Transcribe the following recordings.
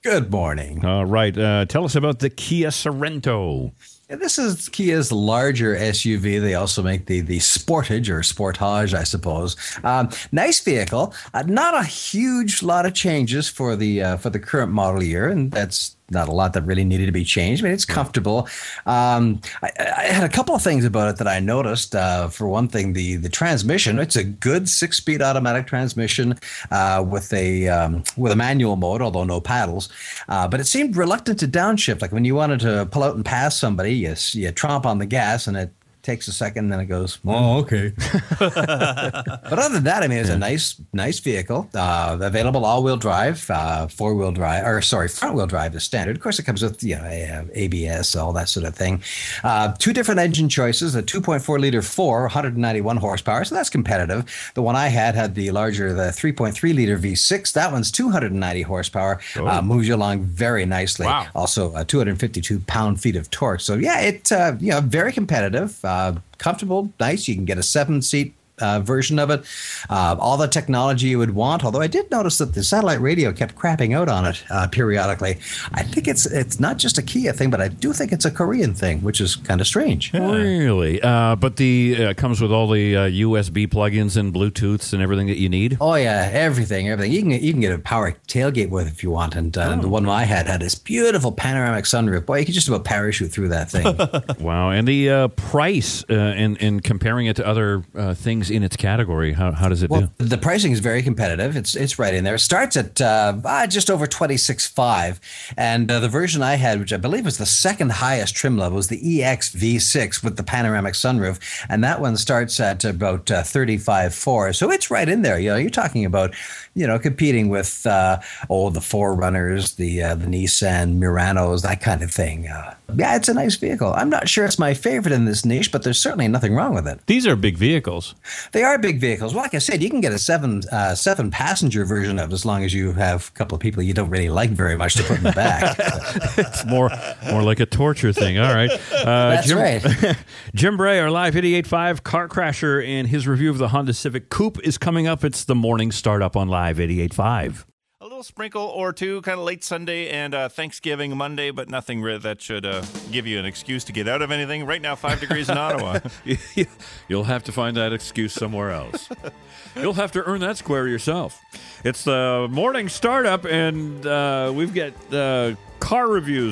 Good morning. All right. Tell us about the Kia Sorento. Yeah, this is Kia's larger SUV. They also make the Sportage or Sportage, I suppose. Nice vehicle. Not a huge lot of changes for the current model year, and that's not a lot that really needed to be changed. I mean, it's comfortable. I had a couple of things about it that I noticed. For one thing, the transmission. It's a good 6-speed automatic transmission with a manual mode, although no paddles. But it seemed reluctant to downshift. Like when you wanted to pull out and pass somebody, you tromp on the gas and it takes a second, and then it goes, oh, okay. But other than that, I mean, it's a nice vehicle. Available all-wheel drive, front-wheel drive is standard. Of course, it comes with ABS, all that sort of thing. 2 different engine choices: a 2.4-liter 191 horsepower, so that's competitive. The one I had the larger, the 3.3-liter V6. That one's 290 horsepower. Moves you along very nicely. Wow. Also, 252 pound-feet of torque. So yeah, it's very competitive. Comfortable, nice. You can get a 7-seat version of it. All the technology you would want. Although I did notice that the satellite radio kept crapping out on it periodically. I think it's not just a Kia thing, but I do think it's a Korean thing, which is kind of strange. Yeah. Really? But the comes with all the USB plugins and Bluetooths and everything that you need? Oh, yeah. Everything. You can get a power tailgate with it if you want. And the one I had this beautiful panoramic sunroof. Boy, you could just about parachute through that thing. Wow. And the price in comparing it to other things in its category, how does it do? The pricing is very competitive. It's right in there. It starts at just over $26,500, and the version I had, which I believe was the second highest trim level, was the EX V6 with the panoramic sunroof, and that one starts at about $35,400. So it's right in there. You're talking about competing with the 4Runners, the Nissan Muranos, that kind of thing. Yeah, it's a nice vehicle. I'm not sure it's my favorite in this niche, but there's certainly nothing wrong with it. These are big vehicles. They are big vehicles. Well, like I said, you can get a seven passenger version of it as long as you have a couple of people you don't really like very much to put in the back. It's more like a torture thing. All right. That's right. Jim Bray, our Live 88.5 car crasher, and his review of the Honda Civic Coupe is coming up. It's the morning startup on Live 88.5. A little sprinkle or two, kind of late Sunday and Thanksgiving Monday, but nothing that should give you an excuse to get out of anything. Right now, 5 degrees in Ottawa. You'll have to find that excuse somewhere else. You'll have to earn that square yourself. It's the morning startup, and we've got car reviews,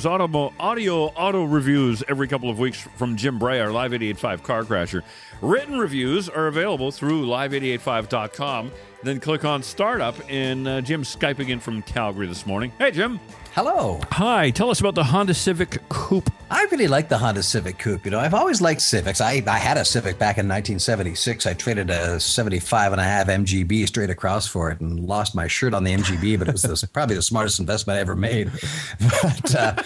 auto reviews every couple of weeks from Jim Bray, our Live 88.5 car crasher. Written reviews are available through live885.com. Then click on Startup, and Jim's Skyping in from Calgary this morning. Hey, Jim. Hello. Hi. Tell us about the Honda Civic Coupe. I really like the Honda Civic Coupe. I've always liked Civics. I had a Civic back in 1976. I traded a 75.5 MGB straight across for it and lost my shirt on the MGB, but it was probably the smartest investment I ever made. But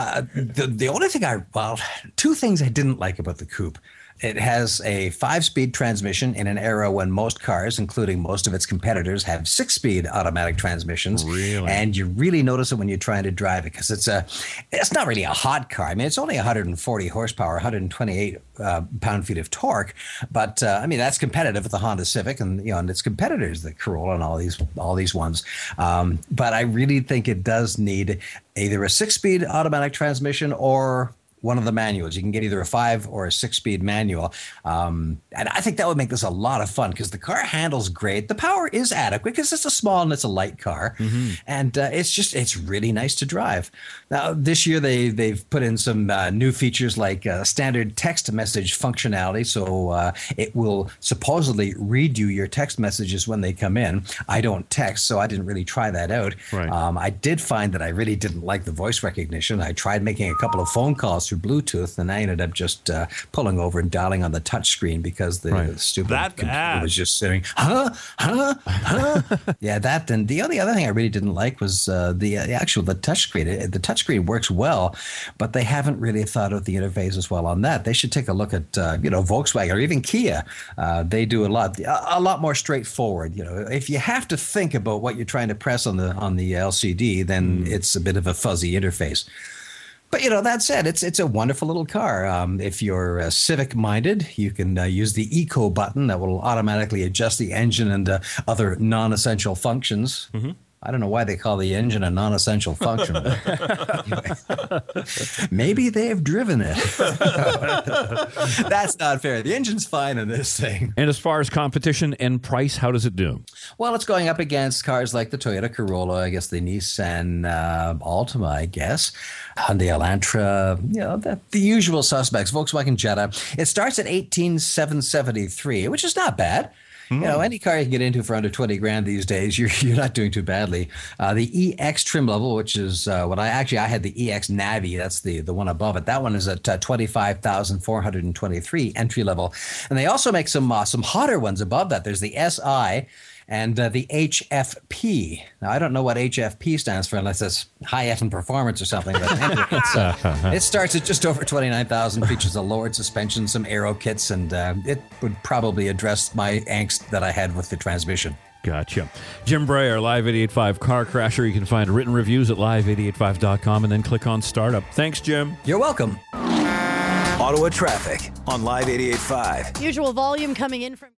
the only thing two things I didn't like about the Coupe. It has a 5-speed transmission in an era when most cars, including most of its competitors, have 6-speed automatic transmissions. Really? And you really notice it when you're trying to drive it because it's not really a hot car. I mean, it's only 140 horsepower, 128 pound-feet of torque. But, that's competitive with the Honda Civic and its competitors, the Corolla and all these ones. But I really think it does need either a 6-speed automatic transmission or one of the manuals. You can get either a 5 or a 6-speed manual. And I think that would make this a lot of fun because the car handles great. The power is adequate because it's a small and it's a light car. Mm-hmm. And it's really nice to drive. Now, this year they've put in some new features like standard text message functionality. So it will supposedly read you your text messages when they come in. I don't text, so I didn't really try that out. Right. I did find that I really didn't like the voice recognition. I tried making a couple of phone calls through Bluetooth, and I ended up just pulling over and dialing on the touch screen because the stupid computer was just saying, huh? Yeah, that. And the only other thing I really didn't like was the touch screen. The touch screen works well, but they haven't really thought of the interface as well on that. They should take a look at Volkswagen or even Kia. They do a lot more straightforward. If you have to think about what you're trying to press on the LCD, then it's a bit of a fuzzy interface. But, that said, it's a wonderful little car. If you're Civic-minded, you can use the Eco button that will automatically adjust the engine and other non-essential functions. Mm-hmm. I don't know why they call the engine a non-essential function. Anyway, maybe they've driven it. That's not fair. The engine's fine in this thing. And as far as competition and price, how does it do? Well, it's going up against cars like the Toyota Corolla, I guess the Nissan Altima, I guess, Hyundai Elantra, the usual suspects, Volkswagen Jetta. It starts at $18,773, which is not bad. Any car you can get into for under 20 grand these days, you're not doing too badly. The EX trim level, which is what I had the EX Navi. That's the one above it. That one is at 25,423 entry level. And they also make some hotter ones above that. There's the SI and the HFP. Now, I don't know what HFP stands for unless it's high effing performance or something. But it starts at just over 29,000, features a lowered suspension, some aero kits, and it would probably address my angst that I had with the transmission. Gotcha. Jim Breyer, Live 88.5 Car Crasher. You can find written reviews at live885.com and then click on Startup. Thanks, Jim. You're welcome. Ottawa traffic on Live 88.5. Usual volume coming in from